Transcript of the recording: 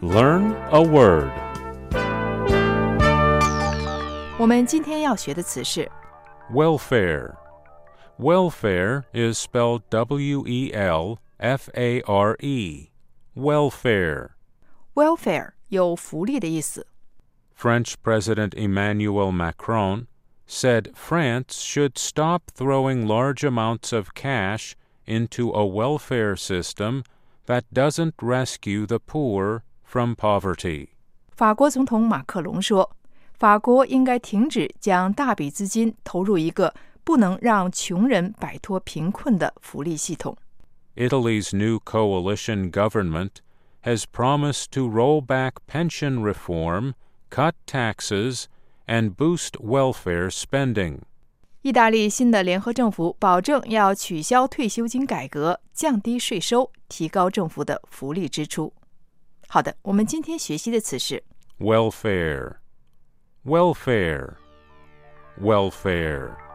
Learn a word. 我们今天要学的词是 Welfare. Welfare is spelled W-E-L-F-A-R-E. Welfare. welfare 有福利的意思。 French President Emmanuel Macron said France should stop throwing large amounts of cash into a welfare system that doesn't rescue the poor from poverty. 法国总统马克龙说，法国应该停止将大笔资金投入一个不能让穷人摆脱贫困的福利系统。 Italy's new coalition government has promised to roll back pension reform, cut taxes, and boost welfare spending. 意大利新的联合政府保证要取消退休金改革，降低税收，提高政府的福利支出。好的，我们今天学习的词是 Welfare. Welfare. Welfare.